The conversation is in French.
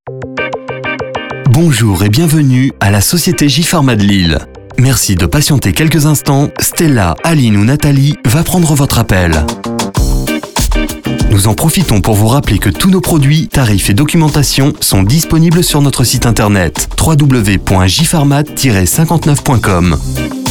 Bonjour et bienvenue à la Société J-Pharma de Lille. Merci de patienter quelques instants. Stella, Aline ou Nathalie va prendre votre appel. Nous en profitons pour vous rappeler que tous nos produits, tarifs et documentation sont disponibles sur notre site internet www.jpharma-59.com.